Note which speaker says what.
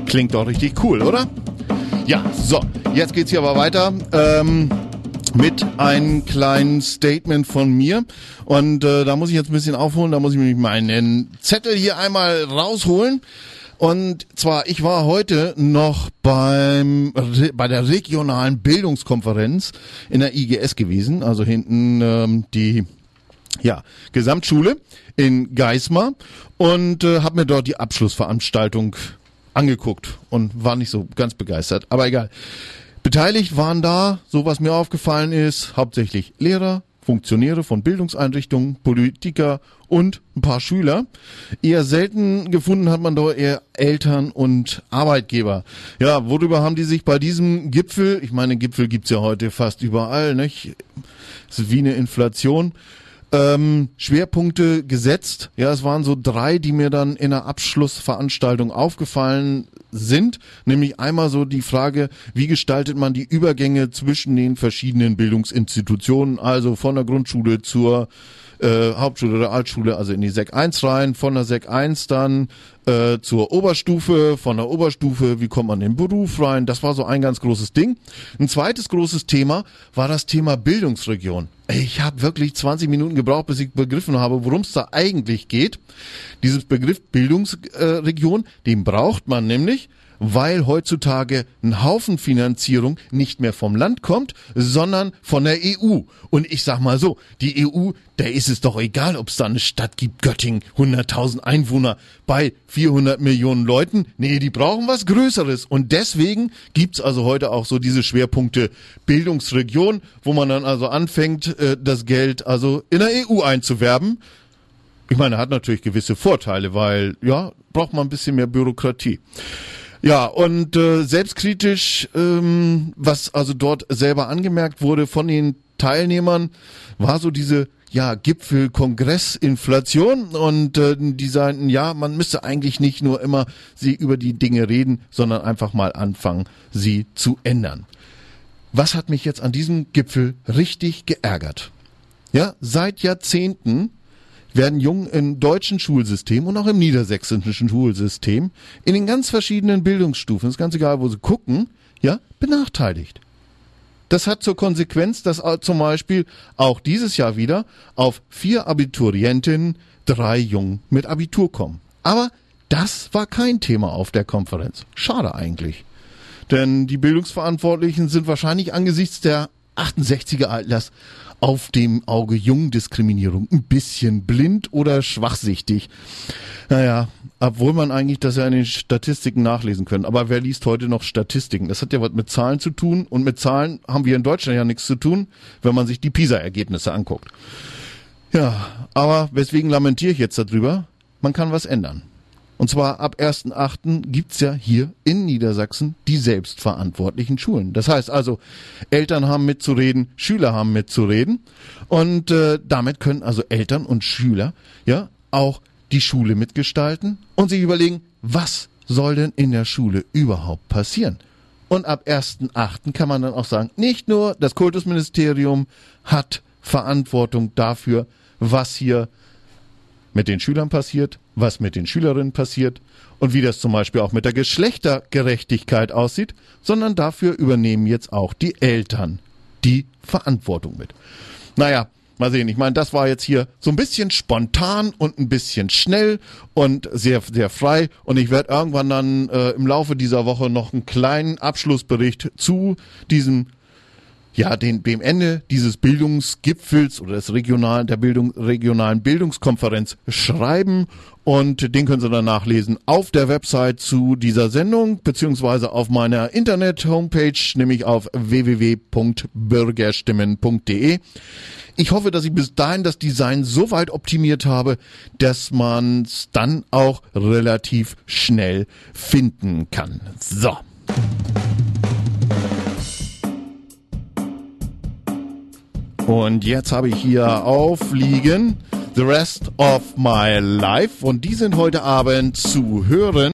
Speaker 1: Klingt doch richtig cool, oder? Ja, so, jetzt geht's hier aber weiter mit einem kleinen Statement von mir. Und da muss ich jetzt ein bisschen aufholen, da muss ich nämlich meinen Zettel hier einmal rausholen. Und zwar, ich war heute noch bei der regionalen Bildungskonferenz in der IGS gewesen, also hinten die Gesamtschule in Geismar, und habe mir dort die Abschlussveranstaltung angeguckt und war nicht so ganz begeistert, aber egal. Beteiligt waren da, so was mir aufgefallen ist, hauptsächlich Lehrer, Funktionäre von Bildungseinrichtungen, Politiker und ein paar Schüler. Eher selten gefunden hat man da eher Eltern und Arbeitgeber. Ja, worüber haben die sich bei diesem Gipfel, ich meine, Gipfel gibt's ja heute fast überall, nicht? Es ist wie eine Inflation. Schwerpunkte gesetzt. Ja, es waren so 3, die mir dann in der Abschlussveranstaltung aufgefallen sind. Nämlich einmal so die Frage, wie gestaltet man die Übergänge zwischen den verschiedenen Bildungsinstitutionen, also von der Grundschule zur Hauptschule oder Altschule, also in die Sek 1 rein, von der Sek 1 dann zur Oberstufe, von der Oberstufe, wie kommt man in den Beruf rein? Das war so ein ganz großes Ding. Ein zweites großes Thema war das Thema Bildungsregion. Ich habe wirklich 20 Minuten gebraucht, bis ich begriffen habe, worum es da eigentlich geht. Dieses Begriff Bildungsregion, den braucht man nämlich, weil heutzutage ein Haufen Finanzierung nicht mehr vom Land kommt, sondern von der EU. Und ich sag mal so, die EU, da ist es doch egal, ob es da eine Stadt gibt, Göttingen, 100.000 Einwohner bei 400 Millionen Leuten. Nee, die brauchen was Größeres. Und deswegen gibt's also heute auch so diese Schwerpunkte Bildungsregion, wo man dann also anfängt, das Geld also in der EU einzuwerben. Ich meine, hat natürlich gewisse Vorteile, weil, ja, braucht man ein bisschen mehr Bürokratie. Ja, und selbstkritisch, was also dort selber angemerkt wurde von den Teilnehmern, war so diese Gipfel-Kongress-Inflation, und die sagten, ja, man müsste eigentlich nicht nur immer sie über die Dinge reden, sondern einfach mal anfangen, sie zu ändern. Was hat mich jetzt an diesem Gipfel richtig geärgert? Ja, seit Jahrzehnten werden Jungen im deutschen Schulsystem und auch im niedersächsischen Schulsystem in den ganz verschiedenen Bildungsstufen, ist ganz egal, wo sie gucken, ja, benachteiligt. Das hat zur Konsequenz, dass zum Beispiel auch dieses Jahr wieder auf 4 Abiturientinnen 3 Jungen mit Abitur kommen. Aber das war kein Thema auf der Konferenz. Schade eigentlich. Denn die Bildungsverantwortlichen sind wahrscheinlich angesichts der 68er Alters auf dem Auge Jungdiskriminierung ein bisschen blind oder schwachsichtig. Naja, obwohl man eigentlich das ja in den Statistiken nachlesen können. Aber wer liest heute noch Statistiken? Das hat ja was mit Zahlen zu tun, und mit Zahlen haben wir in Deutschland ja nichts zu tun, wenn man sich die PISA-Ergebnisse anguckt. Ja, aber weswegen lamentiere ich jetzt darüber? Man kann was ändern. Und zwar ab 1.8. gibt's ja hier in Niedersachsen die selbstverantwortlichen Schulen. Das heißt also, Eltern haben mitzureden, Schüler haben mitzureden, und damit können also Eltern und Schüler ja auch die Schule mitgestalten und sich überlegen, was soll denn in der Schule überhaupt passieren? Und ab 1.8. kann man dann auch sagen, nicht nur das Kultusministerium hat Verantwortung dafür, was hier mit den Schülern passiert, was mit den Schülerinnen passiert und wie das zum Beispiel auch mit der Geschlechtergerechtigkeit aussieht, sondern dafür übernehmen jetzt auch die Eltern die Verantwortung mit. Naja, mal sehen, ich meine, das war jetzt hier so ein bisschen spontan und ein bisschen schnell und sehr, sehr frei, und ich werde irgendwann dann im Laufe dieser Woche noch einen kleinen Abschlussbericht zu diesem dem Ende dieses Bildungsgipfels oder der regionalen Bildungskonferenz schreiben, und den können Sie dann nachlesen auf der Website zu dieser Sendung, beziehungsweise auf meiner Internet-Homepage, nämlich auf www.bürgerstimmen.de. Ich hoffe, dass ich bis dahin das Design so weit optimiert habe, dass man es dann auch relativ schnell finden kann. So. Und jetzt habe ich hier aufliegen The Rest of My Life, und die sind heute Abend zu hören